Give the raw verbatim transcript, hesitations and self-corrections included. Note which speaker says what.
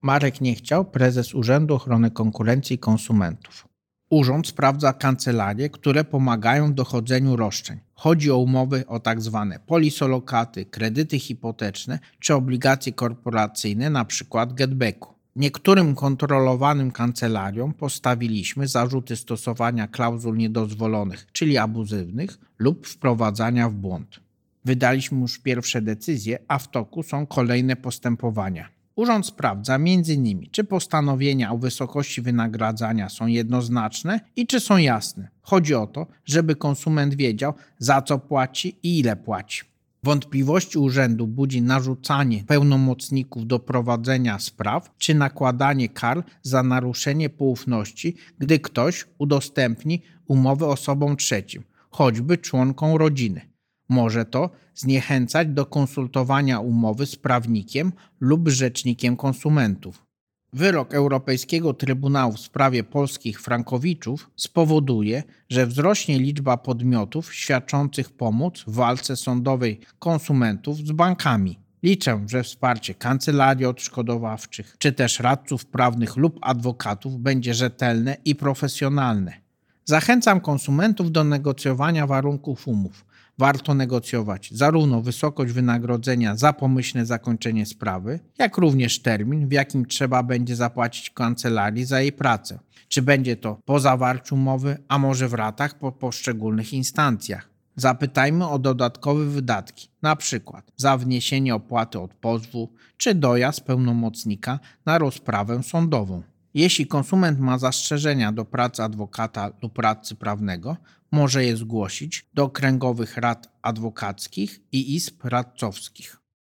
Speaker 1: Marek Niechciał, prezes Urzędu Ochrony Konkurencji i Konsumentów. Urząd sprawdza kancelarie, które pomagają w dochodzeniu roszczeń. Chodzi o umowy o tak zwane polisolokaty, kredyty hipoteczne czy obligacje korporacyjne, np. getbacku. Niektórym kontrolowanym kancelariom postawiliśmy zarzuty stosowania klauzul niedozwolonych, czyli abuzywnych lub wprowadzania w błąd. Wydaliśmy już pierwsze decyzje, a w toku są kolejne postępowania. Urząd sprawdza między innymi, czy postanowienia o wysokości wynagradzania są jednoznaczne i czy są jasne. Chodzi o to, żeby konsument wiedział, za co płaci i ile płaci. Wątpliwości urzędu budzi narzucanie pełnomocników do prowadzenia spraw czy nakładanie kar za naruszenie poufności, gdy ktoś udostępni umowę osobom trzecim, choćby członkom rodziny. Może to zniechęcać do konsultowania umowy z prawnikiem lub rzecznikiem konsumentów. Wyrok Europejskiego Trybunału w sprawie polskich frankowiczów spowoduje, że wzrośnie liczba podmiotów świadczących pomoc w walce sądowej konsumentów z bankami. Liczę, że wsparcie kancelarii odszkodowawczych czy też radców prawnych lub adwokatów będzie rzetelne i profesjonalne. Zachęcam konsumentów do negocjowania warunków umów. Warto negocjować zarówno wysokość wynagrodzenia za pomyślne zakończenie sprawy, jak również termin, w jakim trzeba będzie zapłacić kancelarii za jej pracę. Czy będzie to po zawarciu umowy, a może w ratach po poszczególnych instancjach. Zapytajmy o dodatkowe wydatki, np. za wniesienie opłaty od pozwu, czy dojazd pełnomocnika na rozprawę sądową. Jeśli konsument ma zastrzeżenia do pracy adwokata lub radcy prawnego, może je zgłosić do okręgowych rad adwokackich i izb radcowskich.